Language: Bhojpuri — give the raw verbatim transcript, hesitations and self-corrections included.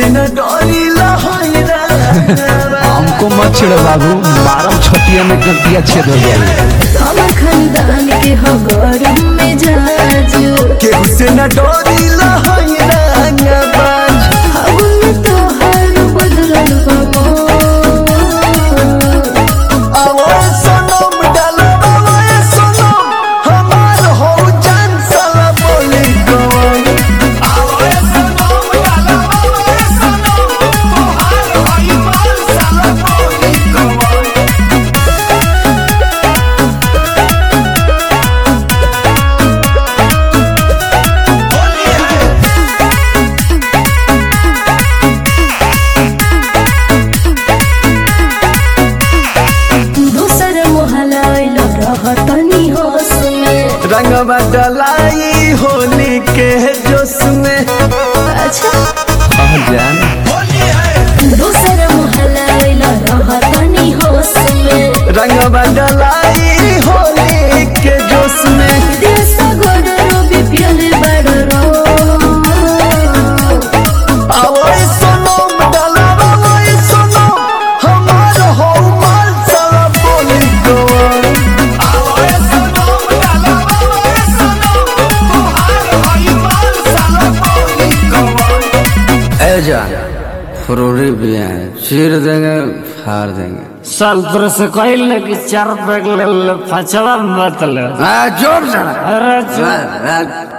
न डोरीला होइरा हमको मत छेड़ो बाबू, मारम छतिया में गलतिया छेद हो जाए। हम खानदान के हगर में जाजू केहू से न डोरीला होइरा बाज हम तो हर बदलल बाबू आवो सनम डालो आवो सनम हमार हो जान साला बोली गवन आवो सनम डालो आवो सनम तोहार होई मान साला बोली गवन दूसर मोहल्ला रहतनी होश में रंगवा डलाई होली के जोश में अच्छा कहाँ जान दूसर मोहल्ला रहतनी होश में रंगवा डलाई होली के जोश में दिल सगोर रोबी प्याले बड़रो आवो सनम डालो आवो सनम हमार हो मान साला बोली गवन आवो सनम डालो आवो सनम तोहार होई मान साला बोली गवन ए जान फ्रोरी भी हैं, चीर देंगे फाड़ देंगे। साल पर से कहल कि चार पैक ले ले, पचड़ा मत ले। हाँ जोर जरा। अरे जो